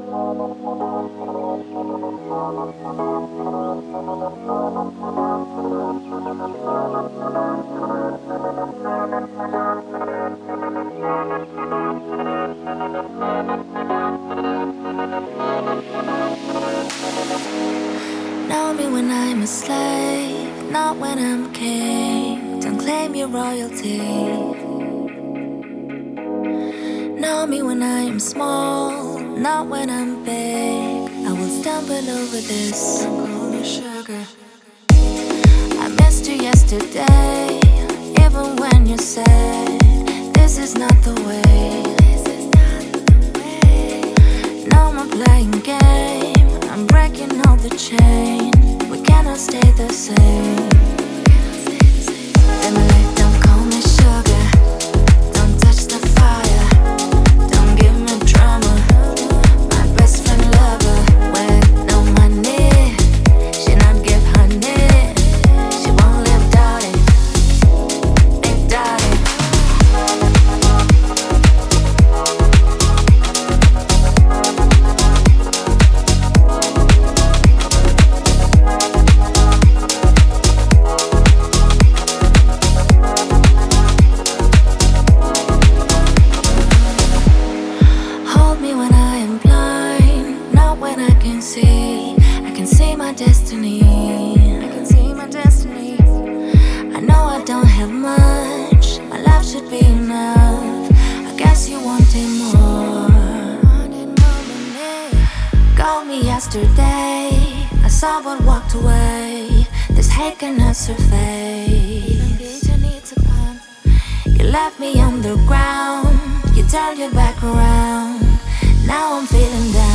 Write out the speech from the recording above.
Know me when I'm a slave, not when I'm a king. Don't claim your royalty. Know me when I am small, not when I'm big. I will stumble over this. Don't call me sugar. I missed you yesterday, even when you said this is not the way. No more playing game. I'm breaking all the chain. We cannot stay the same. Family, don't call me sugar. Don't touch the fire. Don't give me drama. My best friend lover with no money. She not give honey. She won't live dirty. Big dirty. Hold me when I am blind, not when I can see. I can see my destiny. I can see my destiny. I know I don't have much. My life should be enough. I guess you wanted more. Called me yesterday. I saw but walked away. This hate cannot surface. You left me underground. You turned your back around. Now I'm feeling down.